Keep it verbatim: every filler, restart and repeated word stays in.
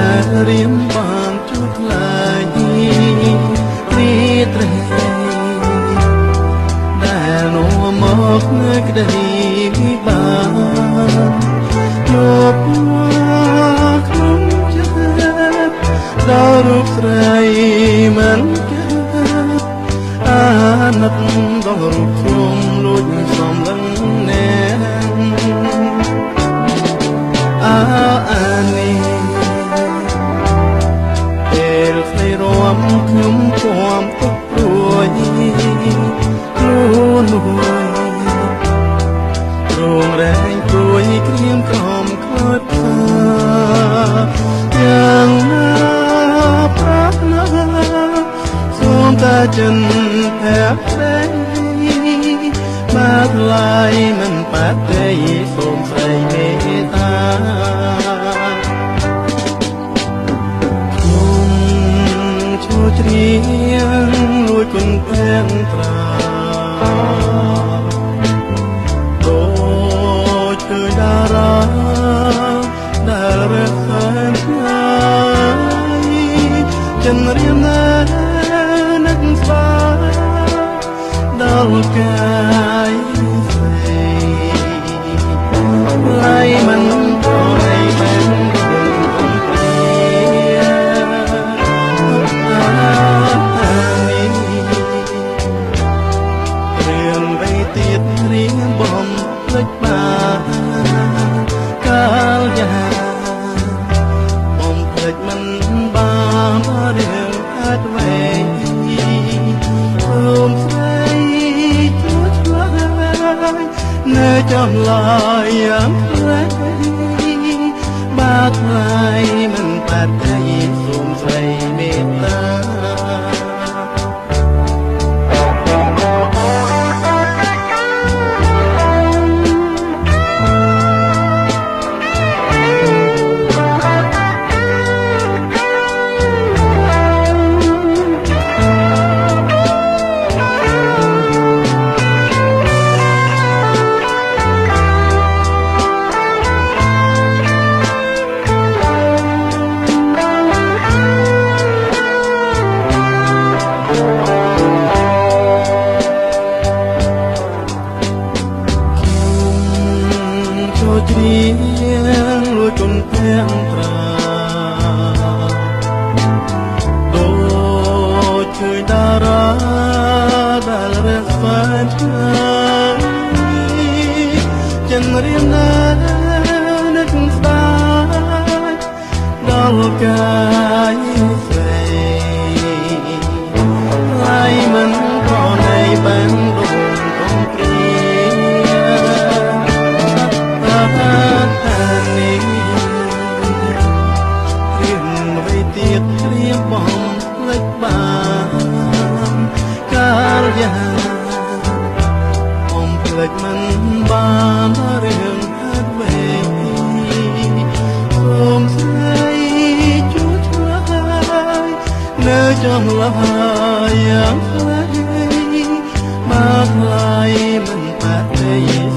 រៀមបានជួបថ្លៃរីត្រេដែលនាំមកនៅក្តីវិបាកយកក្នុងចិត្តដល់រូបស្រីមិនកើតអាណិតដល់រូបខ្ញុំលួចសំឡឹងណែអាអានេះពេលស្រីរំខ្ញុំគំទុកព្រួយខ្លួនមួយរងរែងព្រួយក្រៀមខំខ្លោចថាយ៉ាងណាប្រាថ្នាសូមតែចិនแพ้แพ้បាត់ឡាយមិនបាត់ទេសូមស្រីមេត្តាខ្ញុំចូលជ្រៀងលួចគុណពេងត្រាដូចឃើញតារាដែលរកឃើញថ្លៃចិនរៀមណានឹកស្វាដល់កាយស្រីឡៃមិនប្រណីមិនគុំព្រានេះរឿងវេទៀតរៀងបំភ្លេចបានកាលយ៉ាងបំភ្លេចមិនបានរឿងអាត់វែងសូមស្រីនៅចំឡាយយ៉ាងខ្លះបាត់ឡាយមិនបាត់ទេសូមស្រីមេត្តាជ្រៀងលួចគុណពេងត្រាដូចឃើញតារាដែលរកស្វែងឆ្ងាយចិនរៀមណានឹកស្ដាយដល់កាយស្រីឡៃមិនប្រណីបានដូចកំព្រាទៀតរៀបបំភ្លេចបានកាលយ៉ាងបំភ្លេចមិនបានរឿងហាត់វែងសូមស្រីជួយឆ្លើយនៅចំឡាយយ៉ាងខ្លះបាត់ឡាយមិនបាត់ទេ